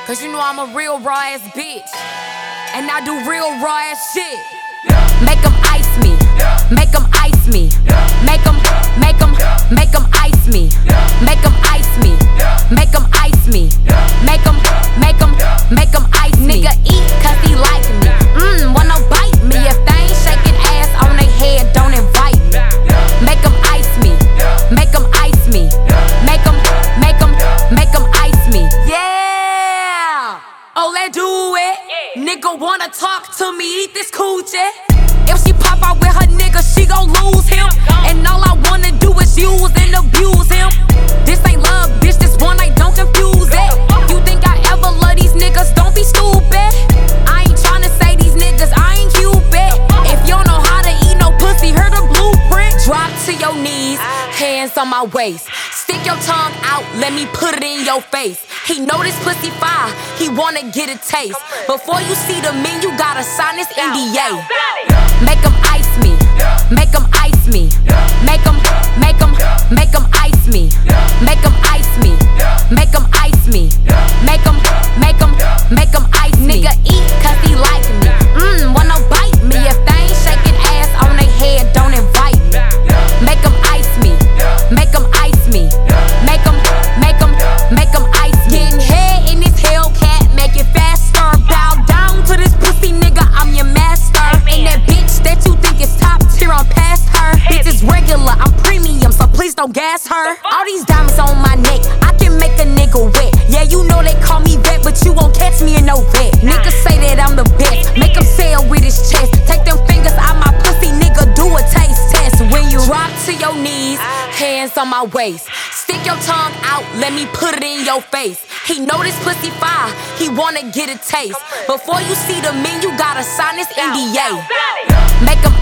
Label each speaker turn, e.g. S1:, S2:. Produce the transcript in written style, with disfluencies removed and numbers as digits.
S1: Cause you know I'm a real raw ass bitch. And I do real raw ass shit. Make them ice me. Make them ice me. Make them ice me. Make them ice me. Make them ice me. Make them ice me. Nigga eat cause he like me. Wanna bite me. If they ain't shaking ass on they head, don't invite me. Make them ice me. Make them ice me. Make them ice me. Yeah. Oh, let's do it. Nigga wanna talk to me, eat this coochie. If she pop out with her nigga, she gon' lose him. And all I wanna do is use and abuse him. This ain't love, bitch, this one night, don't confuse it. You think I ever love these niggas, don't be stupid. I ain't tryna say these niggas, I ain't Cupid. If you don't know how to eat no pussy, hear the blueprint. Drop to your knees, hands on my waist. Stick your tongue out, let me put it in your face. He know this pussy fire, he wanna get a taste. Before you see the menu, gotta sign this NDA. Make them ice me. Make them ice me. Make them ice me. Make them ice me. Make them ice me. Make them ice me. Nigga eat cause he like me. Wanna bite me. If they ain't shaking ass on they head, don't invite me. Make them ice me. Make them ice me. Make them ice me. Getting head in this Hellcat, make it faster. Bow down to this pussy nigga, I'm your master. And that bitch that you think is top tier, I'm past her. Bitch is regular, I'm premium, so please don't gas her. All these diamonds on my neck, I can make a nigga wet. Yeah, you know they call me vet, but you won't catch me in no vet. Niggas say that I'm the best, make him say it with his chest. Take them fingers out my pussy, nigga, do a taste test. When you drop to your knees, hands on my waist. Stick your tongue out, let me put it in your face. He know this pussy fire, he wanna get a taste. Before you see the menu, gotta sign this NDA. Make him